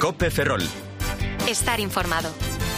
COPE Ferrol. Estar informado.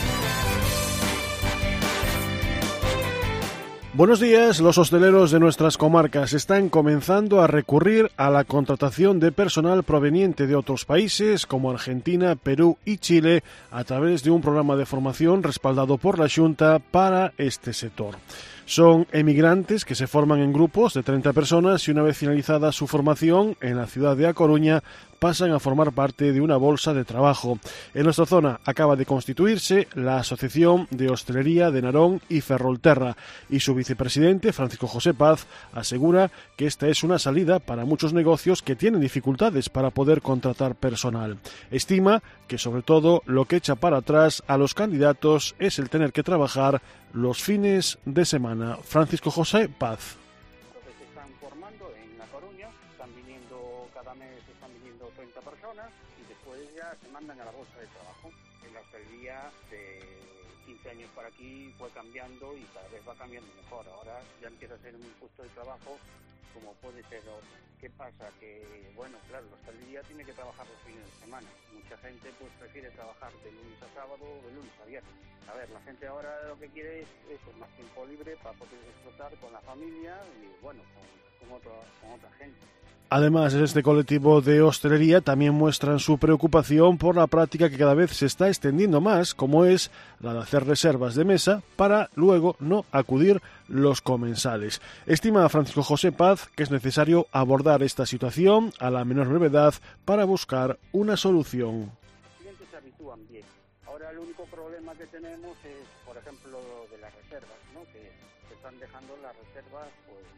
Buenos días. Los hosteleros de nuestras comarcas están comenzando a recurrir a la contratación de personal proveniente de otros países como Argentina, Perú y Chile a través de un programa de formación respaldado por la Xunta para este sector. Son emigrantes que se forman en grupos de 30 personas y una vez finalizada su formación en la ciudad de A Coruña pasan a formar parte de una bolsa de trabajo. En nuestra zona acaba de constituirse la Asociación de Hostelería de Narón y Ferrolterra y su vicepresidente, Francisco José Paz, asegura que esta es una salida para muchos negocios que tienen dificultades para poder contratar personal. Estima que sobre todo lo que echa para atrás a los candidatos es el tener que trabajar los fines de semana. Francisco José Paz. Entonces se están formando en La Coruña, están viniendo cada mes, están viniendo 30 personas y después ya se mandan a la bolsa de trabajo. En la hostelería de 15 años para aquí fue cambiando y cada vez va cambiando mejor. Ahora ya empieza a ser un puesto de trabajo como puede ser otro. ¿Qué pasa? Que, bueno, claro, la hostelería tiene que trabajar los fines de semana. Mucha gente pues prefiere trabajar de lunes a sábado o de lunes a viernes. A ver, la gente ahora lo que quiere es eso, más tiempo libre para poder disfrutar con la familia y, bueno, con otra gente. Además, este colectivo de hostelería también muestran su preocupación por la práctica que cada vez se está extendiendo más, como es la de hacer reservas de mesa para luego no acudir los comensales. Estima Francisco José Paz que es necesario abordar esta situación a la menor brevedad para buscar una solución. Los clientes se habitúan bien. Ahora el único problema que tenemos es, por ejemplo, de las reservas, ¿no? Que se están dejando las reservas, pues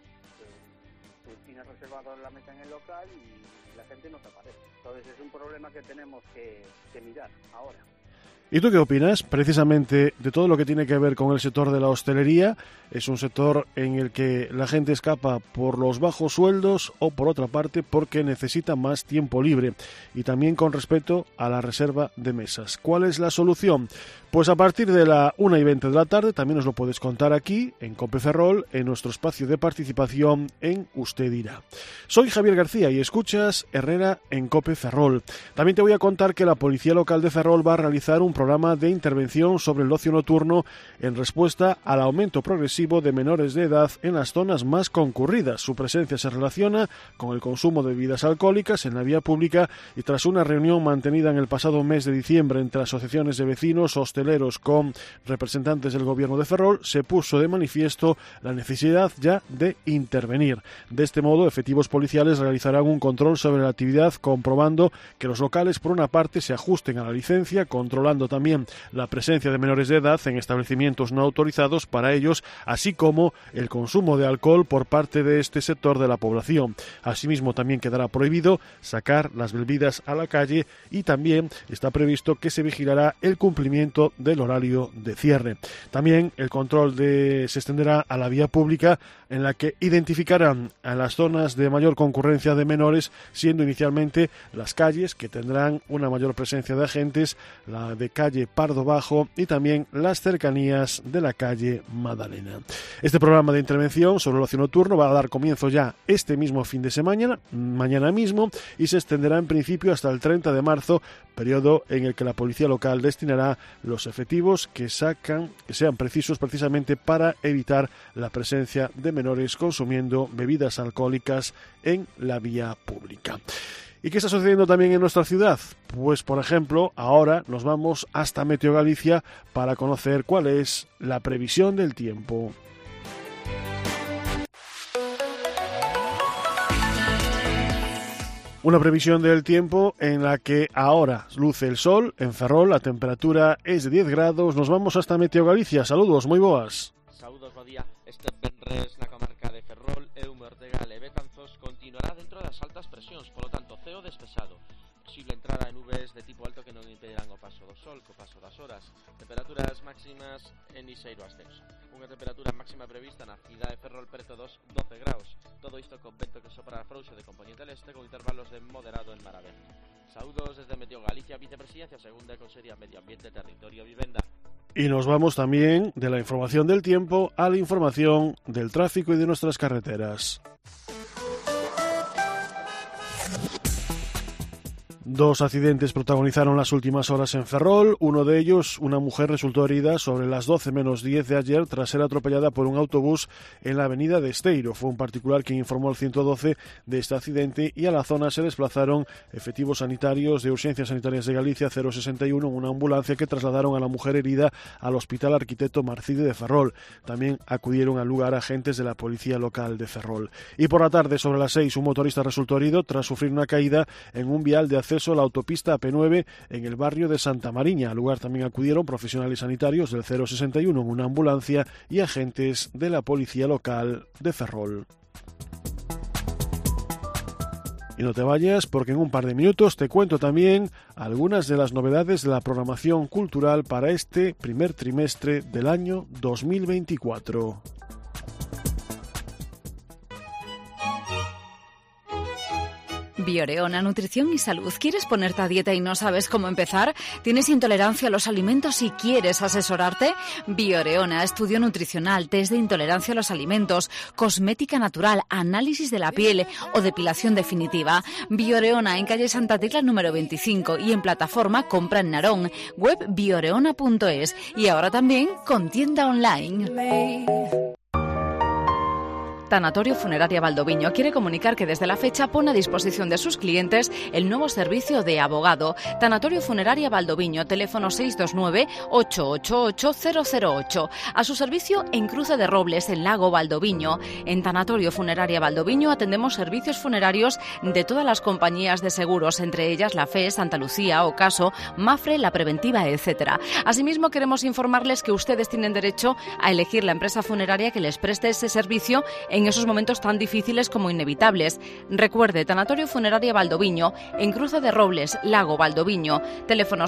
tú tienes reservado la mesa en el local y la gente no te aparece. Entonces es un problema que tenemos que mirar ahora. ¿Y tú qué opinas precisamente de todo lo que tiene que ver con el sector de la hostelería? Es un sector en el que la gente escapa por los bajos sueldos o por otra parte porque necesita más tiempo libre y también con respecto a la reserva de mesas. ¿Cuál es la solución? Pues a partir de la 1:20 de la tarde también nos lo puedes contar aquí en COPE Ferrol en nuestro espacio de participación en Usted Dirá. Soy Javier García y escuchas Herrera en COPE Ferrol. También te voy a contar que la Policía Local de Ferrol va a realizar un programa de intervención sobre el ocio nocturno en respuesta al aumento progresivo de menores de edad en las zonas más concurridas. Su presencia se relaciona con el consumo de bebidas alcohólicas en la vía pública y tras una reunión mantenida en el pasado mes de diciembre entre asociaciones de vecinos hosteleros con representantes del gobierno de Ferrol, se puso de manifiesto la necesidad ya de intervenir. De este modo, efectivos policiales realizarán un control sobre la actividad comprobando que los locales por una parte se ajusten a la licencia, controlando también la presencia de menores de edad en establecimientos no autorizados para ellos, así como el consumo de alcohol por parte de este sector de la población. Asimismo, también quedará prohibido sacar las bebidas a la calle y también está previsto que se vigilará el cumplimiento del horario de cierre. También el control se extenderá a la vía pública en la que identificarán a las zonas de mayor concurrencia de menores, siendo inicialmente las calles que tendrán una mayor presencia de agentes, la de calle Pardo Bajo y también las cercanías de la calle Madalena. Este programa de intervención sobre el ocio nocturno va a dar comienzo ya este mismo fin de semana, mañana mismo, y se extenderá en principio hasta el 30 de marzo, periodo en el que la policía local destinará los efectivos que sean precisos precisamente para evitar la presencia de menores consumiendo bebidas alcohólicas en la vía pública. ¿Y qué está sucediendo también en nuestra ciudad? Pues, por ejemplo, ahora nos vamos hasta Meteo Galicia para conocer cuál es la previsión del tiempo. Una previsión del tiempo en la que ahora luce el sol, en Ferrol la temperatura es de 10 grados. Nos vamos hasta Meteo Galicia. Saludos, moi boas. Saúdos, bo día. Este venres na comarca de Ferrol e o Ortegal e Betanzos continuará dentro das altas presións, polo tanto, ceo despexado. Posible entrada de nubes de tipo alto que non impedirán o paso do sol co paso das horas. Temperaturas máximas en liseiro ascenso. Unha temperatura máxima prevista na cidade de Ferrol preto dos 12 graus. Todo isto con vento que sopra frouxo de componente leste con intervalos de moderado en mar aberto. Saúdos desde Meteo Galicia, Vicepresidencia Segunda e Consellería de Medio Ambiente, Territorio e Vivenda. Y nos vamos también de la información del tiempo a la información del tráfico y de nuestras carreteras. Dos accidentes protagonizaron las últimas horas en Ferrol. Uno de ellos, una mujer resultó herida sobre las 12 menos 10 de ayer tras ser atropellada por un autobús en la avenida de Esteiro. Fue un particular quien informó al 112 de este accidente y a la zona se desplazaron efectivos sanitarios de Urgencias Sanitarias de Galicia 061 en una ambulancia que trasladaron a la mujer herida al Hospital Arquitecto Marcide de Ferrol. También acudieron al lugar agentes de la policía local de Ferrol. Y por la tarde, sobre las 6, un motorista resultó herido tras sufrir una caída en un vial de acceso a la autopista AP9 en el barrio de Santa Mariña. Al lugar también acudieron profesionales sanitarios del 061 en una ambulancia y agentes de la policía local de Ferrol. Y no te vayas, porque en un par de minutos te cuento también algunas de las novedades de la programación cultural para este primer trimestre del año 2024. Bioreona, nutrición y salud. ¿Quieres ponerte a dieta y no sabes cómo empezar? ¿Tienes intolerancia a los alimentos y quieres asesorarte? Bioreona, estudio nutricional, test de intolerancia a los alimentos, cosmética natural, análisis de la piel o depilación definitiva. Bioreona en calle Santa Tecla número 25 y en plataforma Compra en Narón, web bioreona.es y ahora también con tienda online. Tanatorio Funeraria Valdoviño quiere comunicar que desde la fecha pone a disposición de sus clientes el nuevo servicio de abogado. Tanatorio Funeraria Valdoviño, teléfono 629-888-008. A su servicio en Cruce de Robles, en Lago Valdoviño. En Tanatorio Funeraria Valdoviño atendemos servicios funerarios de todas las compañías de seguros, entre ellas la FE, Santa Lucía, Ocaso, Mafre, La Preventiva, etc. Asimismo, queremos informarles que ustedes tienen derecho a elegir la empresa funeraria que les preste ese servicio en esos momentos tan difíciles como inevitables. Recuerde, Tanatorio Funeraria Valdoviño, en Cruce de Robles, Lago Valdoviño, teléfono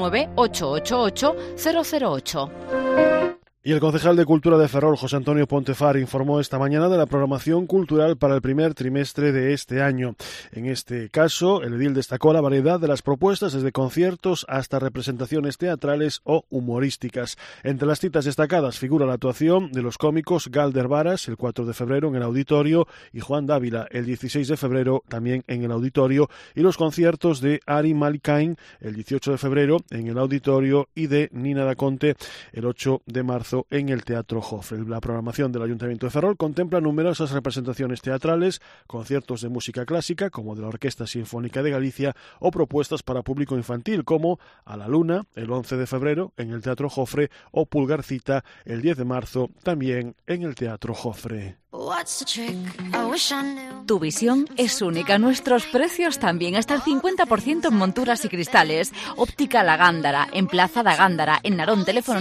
629-888-008. Y el concejal de Cultura de Ferrol, José Antonio Pontefar, informó esta mañana de la programación cultural para el primer trimestre de este año. En este caso, el edil destacó la variedad de las propuestas, desde conciertos hasta representaciones teatrales o humorísticas. Entre las citas destacadas figura la actuación de los cómicos Galder Varas el 4 de febrero en el Auditorio y Juan Dávila el 16 de febrero también en el Auditorio, y los conciertos de Ari Malikain el 18 de febrero en el Auditorio y de Nina Da Conte el 8 de marzo en el Teatro Jofre. La programación del Ayuntamiento de Ferrol contempla numerosas representaciones teatrales, conciertos de música clásica como de la Orquesta Sinfónica de Galicia o propuestas para público infantil como A la Luna el 11 de febrero en el Teatro Jofre o Pulgarcita el 10 de marzo también en el Teatro Jofre. Tu visión es única. Nuestros precios también. Hasta el 50% en monturas y cristales. Óptica La Gándara, en Plaza da Gándara, en Narón, teléfono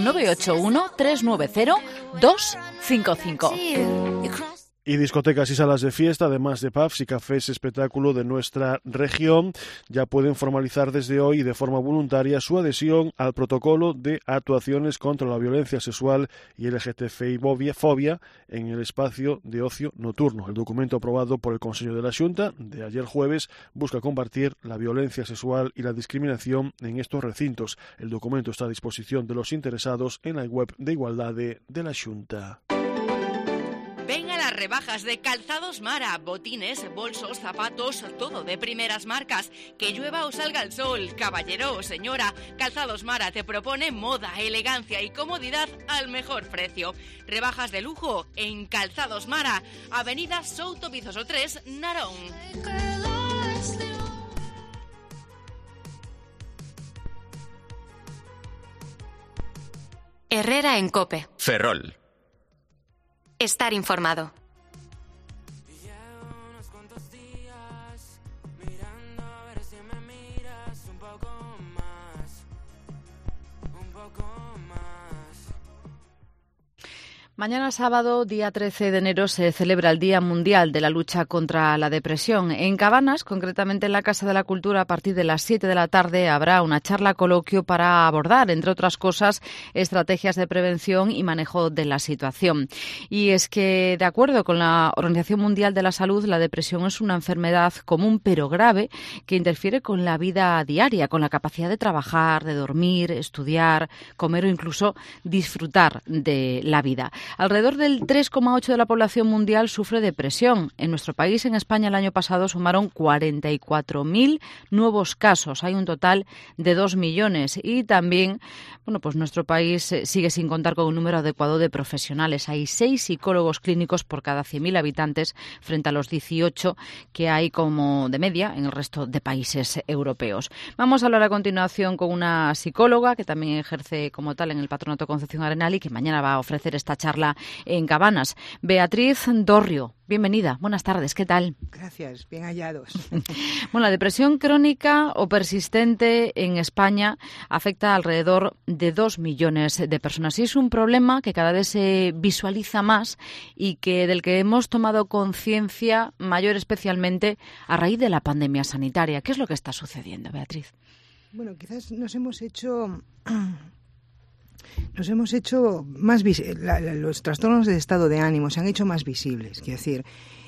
981-390-255. Y discotecas y salas de fiesta, además de pubs y cafés espectáculo de nuestra región, ya pueden formalizar desde hoy y de forma voluntaria su adhesión al protocolo de actuaciones contra la violencia sexual y LGTBI-fobia en el espacio de ocio nocturno. El documento aprobado por el Consejo de la Xunta de ayer jueves busca combatir la violencia sexual y la discriminación en estos recintos. El documento está a disposición de los interesados en la web de Igualdade de la Xunta. Ven a las rebajas de Calzados Mara, botines, bolsos, zapatos, todo de primeras marcas. Que llueva o salga el sol, caballero o señora, Calzados Mara te propone moda, elegancia y comodidad al mejor precio. Rebajas de lujo en Calzados Mara, Avenida Souto Vizoso 3, Narón. Herrera en COPE. Ferrol. Estar informado. Mañana sábado, día 13 de enero, se celebra el Día Mundial de la Lucha contra la Depresión. En Cabanas, concretamente en la Casa de la Cultura, a partir de las 7 de la tarde habrá una charla coloquio para abordar, entre otras cosas, estrategias de prevención y manejo de la situación. Y es que, de acuerdo con la Organización Mundial de la Salud, la depresión es una enfermedad común pero grave que interfiere con la vida diaria, con la capacidad de trabajar, de dormir, estudiar, comer o incluso disfrutar de la vida. Alrededor del 3,8% de la población mundial sufre depresión. En nuestro país, en España, el año pasado sumaron 44.000 nuevos casos. Hay un total de 2 millones. Y también, pues nuestro país sigue sin contar con un número adecuado de profesionales. Hay 6 psicólogos clínicos por cada 100.000 habitantes frente a los 18 que hay como de media en el resto de países europeos. Vamos a hablar a continuación con una psicóloga que también ejerce como tal en el Patronato Concepción Arenal y que mañana va a ofrecer esta charla en Cabanas. Beatriz Dorrio, bienvenida. Buenas tardes, ¿qué tal? Gracias, bien hallados. Bueno, la depresión crónica o persistente en España afecta a alrededor de 2 millones de personas y es un problema que cada vez se visualiza más y del que hemos tomado conciencia mayor especialmente a raíz de la pandemia sanitaria. ¿Qué es lo que está sucediendo, Beatriz? Bueno, quizás nos hemos hecho más los trastornos de estado de ánimo se han hecho más visibles. Quiero decir,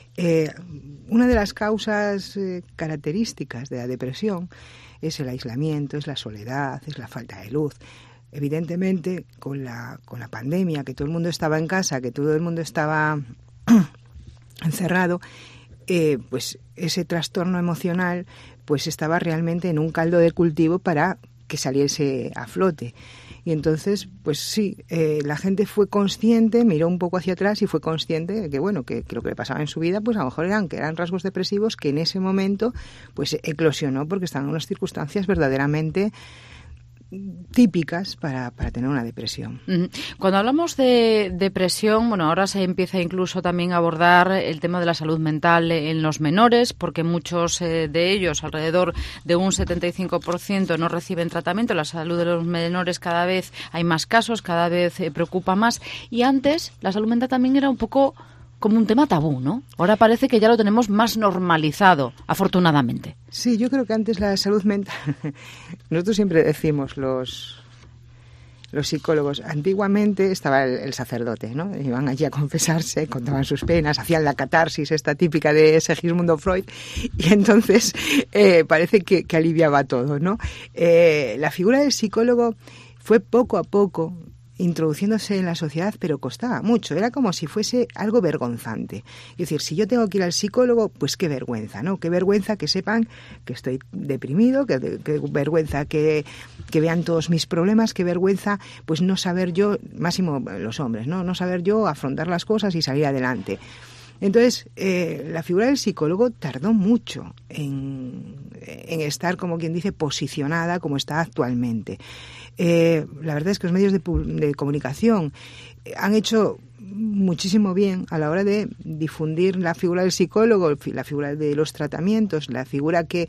una de las causas características de la depresión es el aislamiento, es la soledad, es la falta de luz. Evidentemente, con la pandemia, que todo el mundo estaba en casa, que todo el mundo estaba encerrado, pues ese trastorno emocional pues estaba realmente en un caldo de cultivo para que saliese a flote. Y entonces, pues sí, la gente fue consciente, miró un poco hacia atrás y fue consciente de que, bueno, que lo que le pasaba en su vida, pues a lo mejor eran rasgos depresivos que en ese momento pues eclosionó porque estaban en unas circunstancias verdaderamente típicas para tener una depresión. Cuando hablamos de depresión, bueno, ahora se empieza incluso también a abordar el tema de la salud mental en los menores, porque muchos de ellos, alrededor de un 75%, no reciben tratamiento. La salud de los menores cada vez hay más casos, cada vez preocupa más. Y antes la salud mental también era un poco como un tema tabú, ¿no? Ahora parece que ya lo tenemos más normalizado, afortunadamente. Sí, yo creo que antes la salud mental... Nosotros siempre decimos, los psicólogos, antiguamente estaba el sacerdote, ¿no? Iban allí a confesarse, contaban sus penas, hacían la catarsis esta típica de Segismundo Freud, y entonces parece que aliviaba todo, ¿no? La figura del psicólogo fue poco a poco introduciéndose en la sociedad, pero costaba mucho. Era como si fuese algo vergonzante. Es decir, si yo tengo que ir al psicólogo, pues qué vergüenza, ¿no? Qué vergüenza que sepan que estoy deprimido, qué vergüenza que vean todos mis problemas, qué vergüenza pues no saber yo, máximo los hombres, no saber yo afrontar las cosas y salir adelante. Entonces, la figura del psicólogo tardó mucho en estar, como quien dice, posicionada como está actualmente. La verdad es que los medios de comunicación han hecho muchísimo bien a la hora de difundir la figura del psicólogo, la figura de los tratamientos, la figura que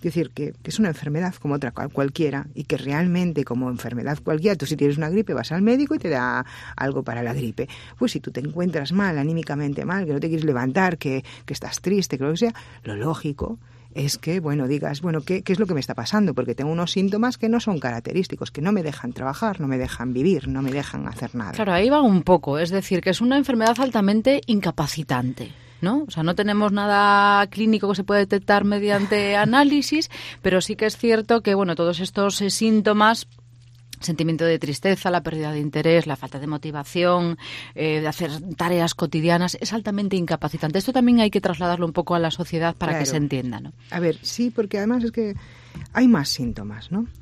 es una enfermedad como otra cualquiera y que realmente como enfermedad cualquiera, tú si tienes una gripe vas al médico y te da algo para la gripe. Pues si tú te encuentras mal, anímicamente mal, que no te quieres levantar, que estás triste, que lo que sea, lo lógico es que, bueno, digas, bueno, ¿qué es lo que me está pasando? Porque tengo unos síntomas que no son característicos, que no me dejan trabajar, no me dejan vivir, no me dejan hacer nada. Claro, ahí va un poco, es decir, que es una enfermedad altamente incapacitante, ¿no? O sea, no tenemos nada clínico que se pueda detectar mediante análisis, pero sí que es cierto que, bueno, todos estos síntomas, sentimiento de tristeza, la pérdida de interés, la falta de motivación, de hacer tareas cotidianas, es altamente incapacitante. Esto también hay que trasladarlo un poco a la sociedad para que se entienda, ¿no? A ver, sí, porque además es que hay más síntomas, ¿no?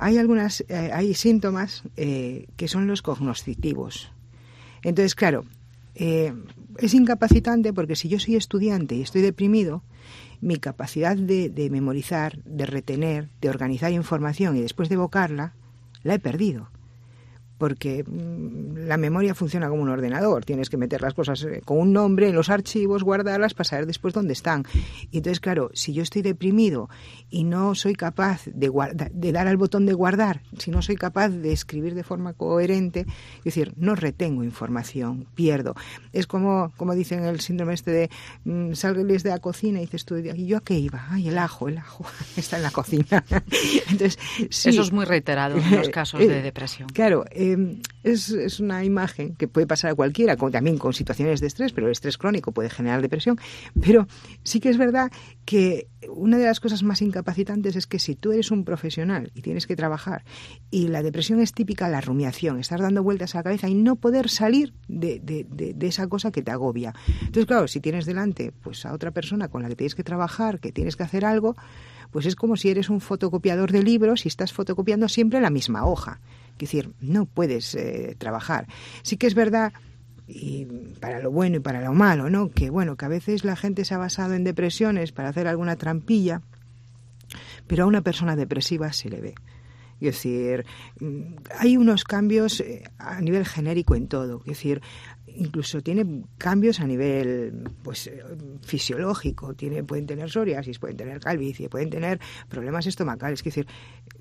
Hay síntomas que son los cognoscitivos. Entonces, claro, es incapacitante porque si yo soy estudiante y estoy deprimido, mi capacidad de memorizar, de retener, de organizar información y después de evocarla, la he perdido, porque la memoria funciona como un ordenador, tienes que meter las cosas con un nombre en los archivos, guardarlas para saber después dónde están. Y entonces, claro, si yo estoy deprimido y no soy capaz de dar al botón de guardar, si no soy capaz de escribir de forma coherente, es decir, no retengo información, pierdo. Es como dicen el síndrome de sales de la cocina y dices tú, ¿y yo a qué iba? Ay, el ajo está en la cocina. Entonces, sí. Eso es muy reiterado en los casos de depresión. Claro, es una imagen que puede pasar a cualquiera, también con situaciones de estrés, pero el estrés crónico puede generar depresión. Pero sí que es verdad que una de las cosas más incapacitantes es que si tú eres un profesional y tienes que trabajar y la depresión es típica, la rumiación, estar dando vueltas a la cabeza y no poder salir de esa cosa que te agobia. Entonces, claro, si tienes delante pues a otra persona con la que tienes que trabajar, que tienes que hacer algo, pues es como si eres un fotocopiador de libros y estás fotocopiando siempre la misma hoja. Es decir, no puedes trabajar. Sí que es verdad, y para lo bueno y para lo malo, ¿no? Que a veces la gente se ha basado en depresiones para hacer alguna trampilla, pero a una persona depresiva se le ve. Es decir, hay unos cambios a nivel genérico en todo. Es decir, incluso tiene cambios a nivel fisiológico. Pueden tener psoriasis, pueden tener calvicie, pueden tener problemas estomacales. Es decir,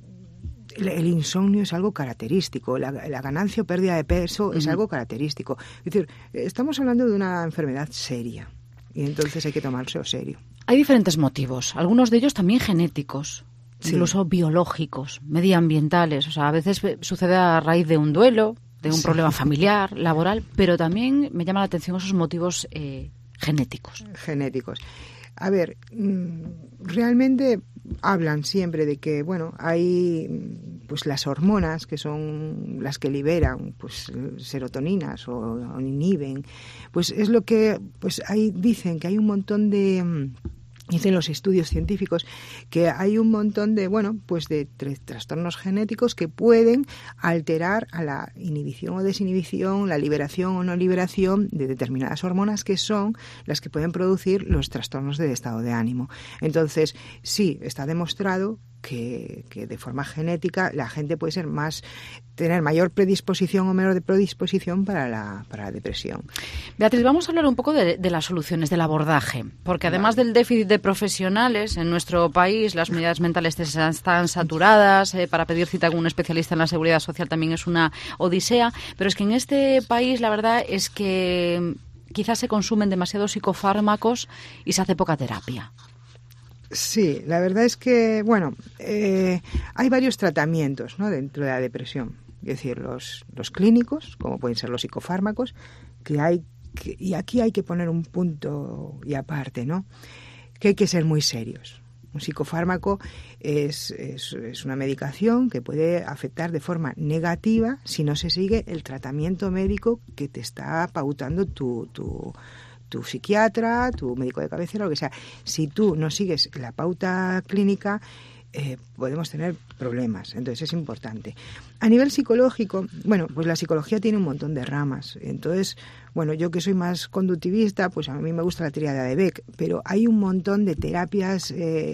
el insomnio es algo característico, la ganancia o pérdida de peso es algo característico. Es decir, estamos hablando de una enfermedad seria y entonces hay que tomárselo serio. Hay diferentes motivos, algunos de ellos también genéticos. Sí. Incluso biológicos, medioambientales. O sea, a veces sucede a raíz de un duelo, de un problema familiar, laboral, pero también me llama la atención esos motivos genéticos. Genéticos. A ver, realmente hablan siempre de que, hay pues las hormonas que son las que liberan pues serotoninas o inhiben, pues es lo que pues ahí dicen que hay un montón de dicen los estudios científicos que hay un montón de de trastornos genéticos que pueden alterar a la inhibición o desinhibición, la liberación o no liberación de determinadas hormonas que son las que pueden producir los trastornos de estado de ánimo. Entonces, sí, está demostrado que de forma genética la gente puede tener mayor predisposición o menor predisposición para la depresión. Beatriz, vamos a hablar un poco de las soluciones, del abordaje, porque además del déficit de profesionales en nuestro país, las unidades mentales están saturadas, para pedir cita con un especialista en la seguridad social también es una odisea, pero es que en este país la verdad es que quizás se consumen demasiados psicofármacos y se hace poca terapia. Sí, la verdad es que, hay varios tratamientos, ¿no?, dentro de la depresión. Es decir, los clínicos, como pueden ser los psicofármacos, y aquí hay que poner un punto y aparte, ¿no?, que hay que ser muy serios. Un psicofármaco es una medicación que puede afectar de forma negativa si no se sigue el tratamiento médico que te está pautando tu psiquiatra, tu médico de cabecera, lo que sea. Si tú no sigues la pauta clínica, podemos tener problemas. Entonces es importante. A nivel psicológico, pues la psicología tiene un montón de ramas. Entonces, yo que soy más conductivista, pues a mí me gusta la tríada de Beck, pero hay un montón de terapias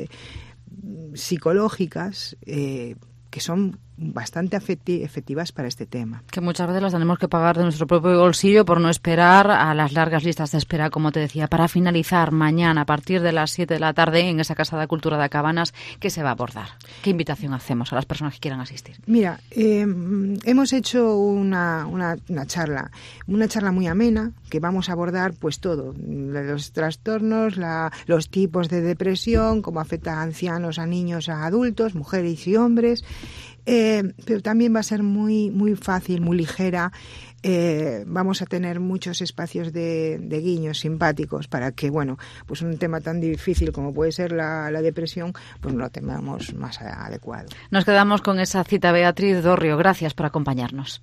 psicológicas que son bastante efectivas para este tema. Que muchas veces las tenemos que pagar de nuestro propio bolsillo por no esperar a las largas listas de espera, como te decía. Para finalizar, mañana a partir de las 7 de la tarde en esa Casa de Cultura de Cabanas, ¿qué se va a abordar? ¿Qué invitación hacemos a las personas que quieran asistir? Mira, hemos hecho una charla muy amena, que vamos a abordar pues todo, los trastornos, los tipos de depresión, cómo afecta a ancianos, a niños, a adultos, mujeres y hombres. Pero también va a ser muy, muy fácil, muy ligera. Vamos a tener muchos espacios de guiños simpáticos para que, pues un tema tan difícil como puede ser la depresión, pues lo tengamos más adecuado. Nos quedamos con esa cita, Beatriz Dorrio. Gracias por acompañarnos.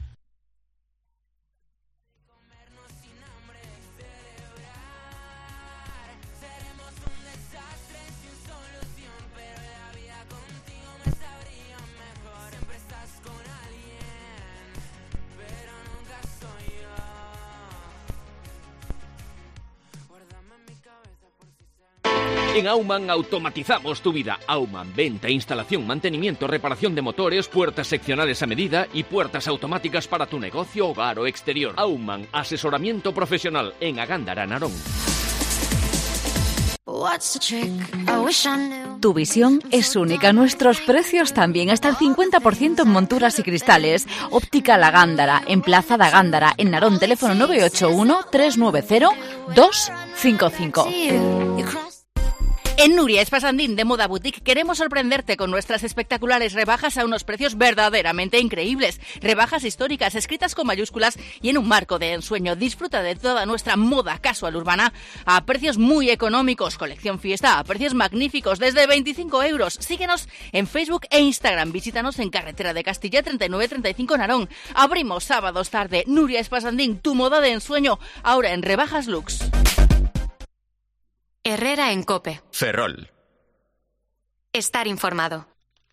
En Aumann automatizamos tu vida. Aumann, venta, instalación, mantenimiento, reparación de motores, puertas seccionales a medida y puertas automáticas para tu negocio, hogar o exterior. Aumann, asesoramiento profesional en Agándara, Narón. Tu visión es única, nuestros precios también, hasta el 50% en monturas y cristales. Óptica La Gándara, en Plaza da Gándara, en Narón, teléfono 981 390 255. En Nuria Espasandín de Moda Boutique queremos sorprenderte con nuestras espectaculares rebajas a unos precios verdaderamente increíbles. Rebajas históricas escritas con mayúsculas y en un marco de ensueño. Disfruta de toda nuestra moda casual urbana a precios muy económicos. Colección fiesta a precios magníficos desde 25 euros. Síguenos en Facebook e Instagram. Visítanos en Carretera de Castilla 3935 Narón. Abrimos sábados tarde. Nuria Espasandín, tu moda de ensueño, ahora en rebajas Lux. Herrera en COPE. Ferrol. Estar informado.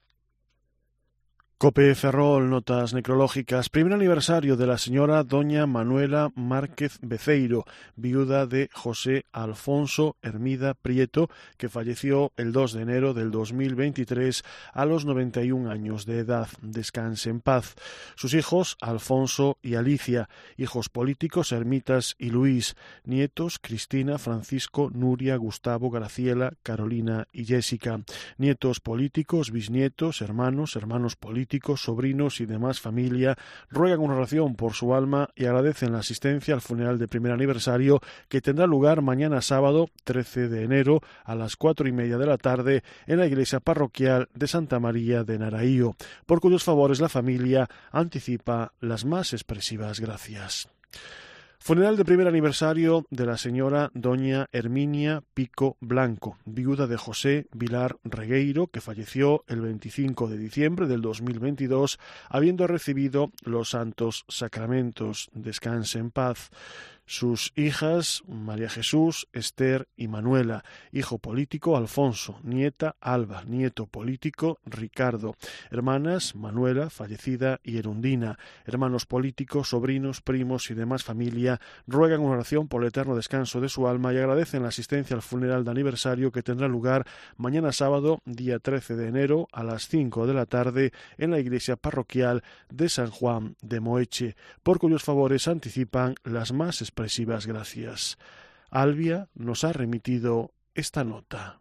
COPE Ferrol, notas necrológicas. Primer aniversario de la señora doña Manuela Márquez Beceiro, viuda de José Alfonso Hermida Prieto, que falleció el 2 de enero del 2023 a los 91 años de edad. Descanse en paz. Sus hijos, Alfonso y Alicia, hijos políticos, Ermitas y Luis, nietos, Cristina, Francisco, Nuria, Gustavo, Graciela, Carolina y Jessica, nietos políticos, bisnietos, hermanos políticos, sobrinos y demás familia, ruegan una oración por su alma y agradecen la asistencia al funeral de primer aniversario que tendrá lugar mañana sábado 13 de enero a las 4:30 de la tarde en la iglesia parroquial de Santa María de Naraío, por cuyos favores la familia anticipa las más expresivas gracias. Funeral de primer aniversario de la señora doña Herminia Pico Blanco, viuda de José Vilar Regueiro, que falleció el 25 de diciembre del 2022, habiendo recibido los santos sacramentos. Descanse en paz. Sus hijas, María Jesús, Esther y Manuela, hijo político Alfonso, nieta Alba, nieto político Ricardo, hermanas Manuela, fallecida, y Erundina, hermanos políticos, sobrinos, primos y demás familia, ruegan una oración por el eterno descanso de su alma y agradecen la asistencia al funeral de aniversario que tendrá lugar mañana sábado, día 13 de enero, a las 5 de la tarde en la iglesia parroquial de San Juan de Moeche, por cuyos favores anticipan las más expresivas gracias. Albia nos ha remitido esta nota.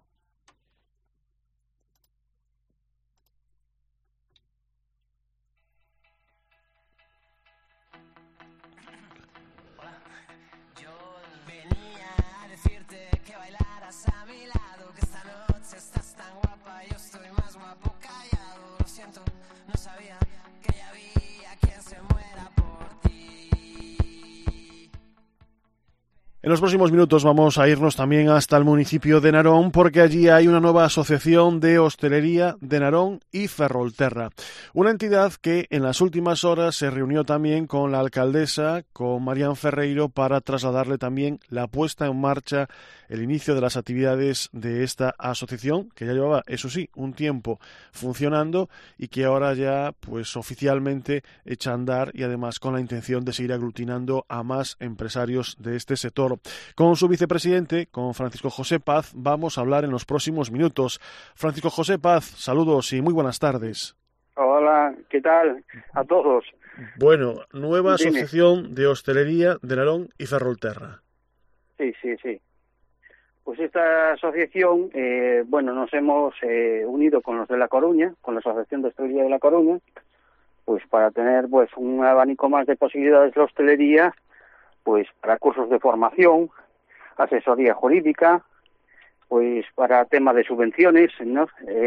En los próximos minutos vamos a irnos también hasta el municipio de Narón, porque allí hay una nueva asociación de hostelería de Narón y Ferrolterra. Una entidad que en las últimas horas se reunió también con la alcaldesa, con Marián Ferreiro, para trasladarle también la puesta en marcha, el inicio de las actividades de esta asociación, que ya llevaba, eso sí, un tiempo funcionando y que ahora ya pues oficialmente echa a andar, y además con la intención de seguir aglutinando a más empresarios de este sector. Con su vicepresidente, con Francisco José Paz, vamos a hablar en los próximos minutos. Francisco José Paz, saludos y muy buenas tardes. Hola, ¿qué tal a todos? Bueno, nueva Dime. asociación de hostelería de Narón y Ferrolterra. Sí. Pues esta asociación, nos hemos unido con los de La Coruña, con la Asociación de Hostelería de La Coruña, pues para tener pues un abanico más de posibilidades de hostelería, pues para cursos de formación, asesoría jurídica, pues para temas de subvenciones, ¿no?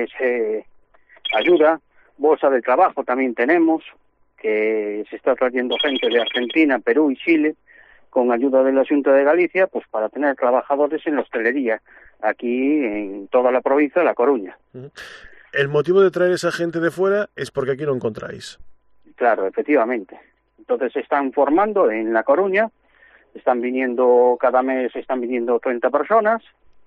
Ayuda, bolsa de trabajo también tenemos, que se está trayendo gente de Argentina, Perú y Chile, con ayuda de la Xunta de Galicia, pues para tener trabajadores en la hostelería, aquí en toda la provincia de La Coruña. El motivo de traer esa gente de fuera es porque aquí lo encontráis. Claro, efectivamente. Entonces se están formando en La Coruña, están viniendo, cada mes están viniendo 30 personas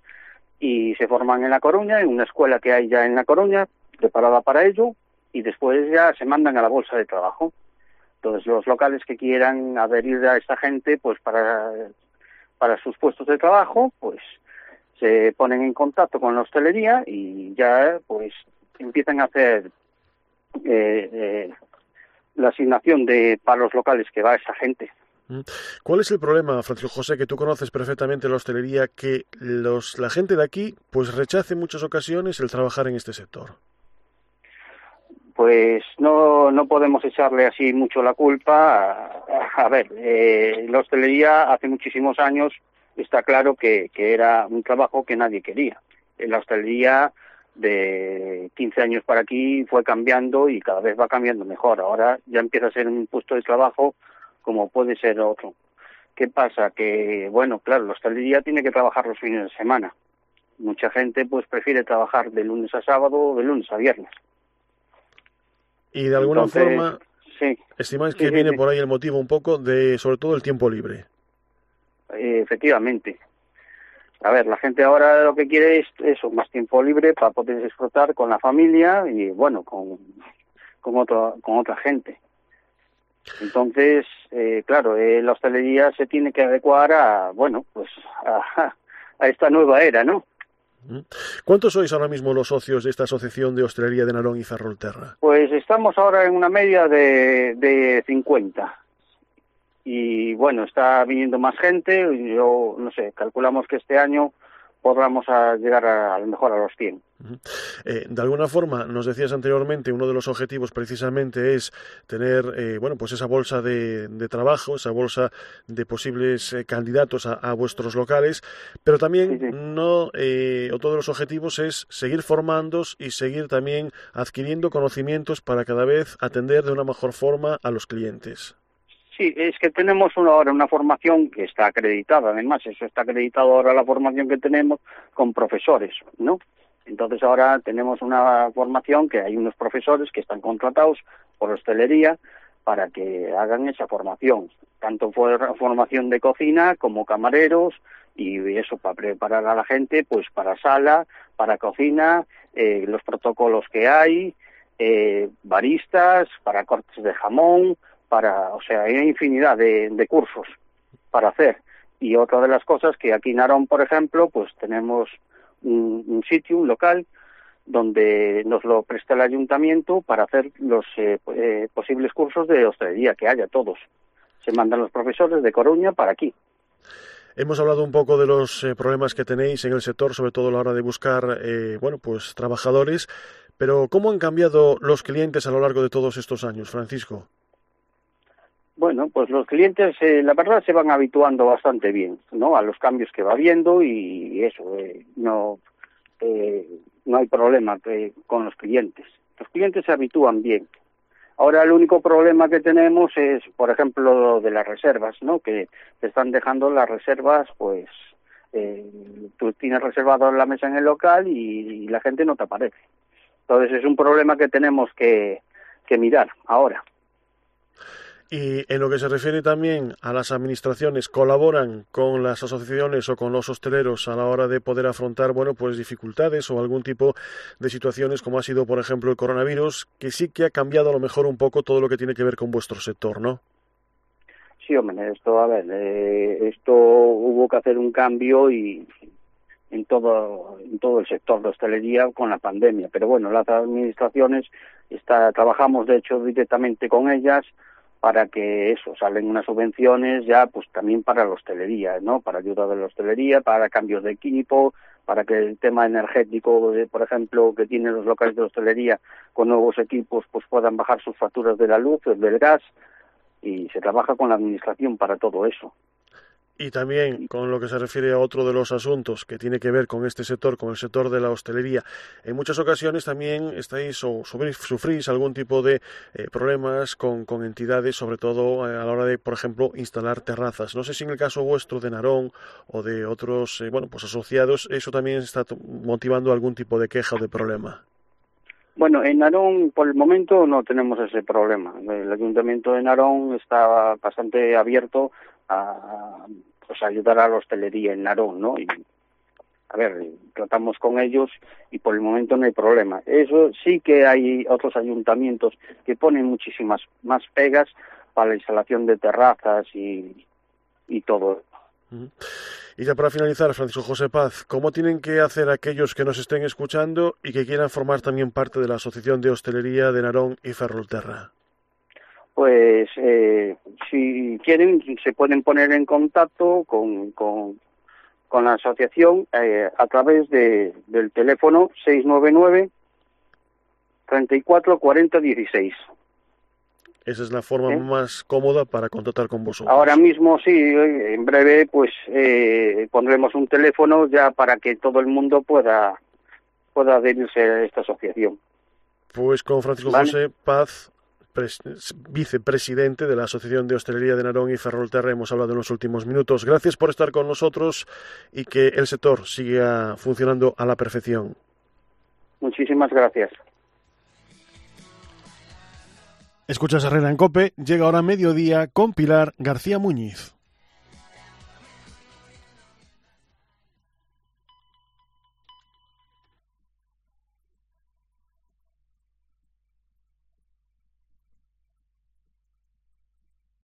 y se forman en La Coruña, en una escuela que hay ya en La Coruña, preparada para ello, y después ya se mandan a la bolsa de trabajo. Entonces los locales que quieran adherir a esta gente, pues para sus puestos de trabajo, pues se ponen en contacto con la hostelería y ya pues empiezan a hacer la asignación para los locales que va esa gente. ¿Cuál es el problema, Francisco José, que tú conoces perfectamente la hostelería, que la gente de aquí pues rechace en muchas ocasiones el trabajar en este sector? Pues no podemos echarle así mucho la culpa. A ver, la hostelería hace muchísimos años está claro que era un trabajo que nadie quería. la hostelería de 15 años para aquí fue cambiando y cada vez va cambiando mejor. Ahora ya empieza a ser un puesto de trabajo como puede ser otro. ¿Qué pasa? Que, bueno, claro, la hostelería tiene que trabajar los fines de semana. Mucha gente pues prefiere trabajar de lunes a sábado o de lunes a viernes. Y de alguna forma, sí, estimáis que viene por ahí el motivo un poco de, sobre todo, el tiempo libre. Efectivamente. A ver, la gente ahora lo que quiere es eso, más tiempo libre para poder disfrutar con la familia y, bueno, con otra gente. Entonces, claro, la hostelería se tiene que adecuar a, bueno, pues a esta nueva era, ¿no? ¿Cuántos sois ahora mismo los socios de esta asociación de hostelería de Narón y Ferrolterra? Pues estamos ahora en una media de 50. Y bueno, está viniendo más gente. Yo no sé, calculamos que este año podamos llegar a lo mejor a los 100. De alguna forma, nos decías anteriormente, uno de los objetivos precisamente es tener bueno, pues esa bolsa de trabajo, esa bolsa de posibles candidatos a vuestros locales, pero también Sí. otro de los objetivos es seguir formándoos y seguir también adquiriendo conocimientos para cada vez atender de una mejor forma a los clientes. Sí, es que tenemos ahora una formación que está acreditada, además, eso está acreditado ahora la formación que tenemos con profesores, ¿no? Entonces ahora tenemos una formación que hay unos profesores que están contratados por hostelería para que hagan esa formación, tanto formación de cocina como camareros y eso para preparar a la gente pues para sala, para cocina, los protocolos que hay, baristas, para cortes de jamón, o sea, hay infinidad de cursos para hacer. Y otra de las cosas que aquí en Narón, por ejemplo, pues tenemos un sitio, un local, donde nos lo presta el ayuntamiento para hacer los posibles cursos de hostelería, que haya todos. Se mandan los profesores de Coruña para aquí. Hemos hablado un poco de los problemas que tenéis en el sector, sobre todo a la hora de buscar bueno, pues trabajadores, pero ¿cómo han cambiado los clientes a lo largo de todos estos años, Francisco? Bueno, pues los clientes, la verdad, se van habituando bastante bien, ¿no? A los cambios que va habiendo y eso, no hay problema con los clientes. Los clientes se habitúan bien. Ahora el único problema que tenemos es, por ejemplo, lo de las reservas, ¿no? Que te están dejando las reservas, pues, tú tienes reservado la mesa en el local y la gente no te aparece. Entonces es un problema que tenemos que mirar ahora. Y en lo que se refiere también a las administraciones, ¿colaboran con las asociaciones o con los hosteleros a la hora de poder afrontar, bueno, pues dificultades o algún tipo de situaciones como ha sido, por ejemplo, el coronavirus, que sí que ha cambiado a lo mejor un poco todo lo que tiene que ver con vuestro sector, ¿no? Sí, hombre, esto hubo que hacer un cambio y en todo el sector de hostelería con la pandemia, pero bueno, las administraciones trabajamos de hecho directamente con ellas para que salen unas subvenciones ya pues también para la hostelería, ¿no? Para ayuda de la hostelería, para cambios de equipo, para que el tema energético, por ejemplo, que tienen los locales de hostelería con nuevos equipos, pues puedan bajar sus facturas de la luz, del gas, y se trabaja con la administración para todo eso. Y también con lo que se refiere a otro de los asuntos que tiene que ver con este sector, con el sector de la hostelería. En muchas ocasiones también estáis o sufrís algún tipo de problemas con entidades, sobre todo a la hora de, por ejemplo, instalar terrazas. No sé si en el caso vuestro de Narón o de otros bueno, pues asociados, eso también está motivando algún tipo de queja o de problema. Bueno, en Narón por el momento no tenemos ese problema. El Ayuntamiento de Narón está bastante abierto a ayudar a la hostelería en Narón, ¿no? Y, a ver, tratamos con ellos y por el momento no hay problema. Eso sí que hay otros ayuntamientos que ponen muchísimas más pegas para la instalación de terrazas y todo. Y ya para finalizar, Francisco José Paz, ¿cómo tienen que hacer aquellos que nos estén escuchando y que quieran formar también parte de la Asociación de Hostelería de Narón y Ferrolterra? Pues si quieren se pueden poner en contacto con la asociación a través del teléfono 699 34 40 16. Esa es la forma más cómoda para contactar con vosotros. Ahora mismo sí, en breve pues pondremos un teléfono ya para que todo el mundo pueda pueda adherirse a esta asociación. Pues con Francisco José Paz, vicepresidente de la Asociación de Hostelería de Narón y Ferrolterra, hemos hablado en los últimos minutos. Gracias por estar con nosotros y que el sector siga funcionando a la perfección. Muchísimas gracias. Escuchas Herrera en COPE, llega ahora mediodía con Pilar García Muñiz.